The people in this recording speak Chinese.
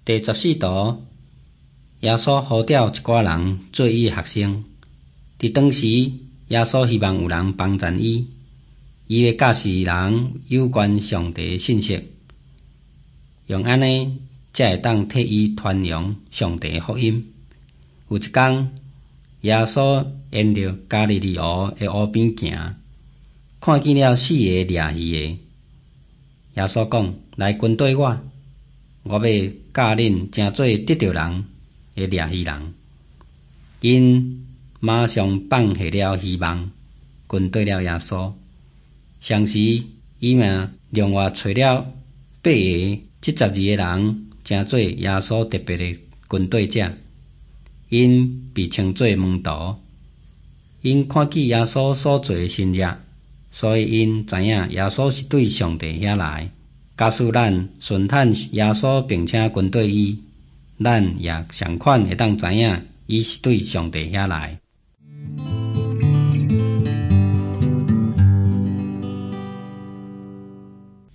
第14图，耶稣呼召一寡人做伊的学生。伫当时，耶稣希望有人帮助伊，伊要教示人有关上帝的信息，用安尼才会当替伊传扬上帝的福音。有一天，耶稣沿着加利利湖的湖边行，看见了4个掠鱼的。耶稣讲：“来跟对我，我要教恁成做得着人的掠鱼人。”因马上放下了希望，跟对了耶稣。同时，伊嘛另外找了8个72个人，成做耶稣特别的跟对者。因被称作门徒。因看见耶稣所做的新约，所以因知影耶稣是对上帝遐来。假使咱顺坦耶稣并且跟对伊，咱也相款会当知影伊是对上帝遐来。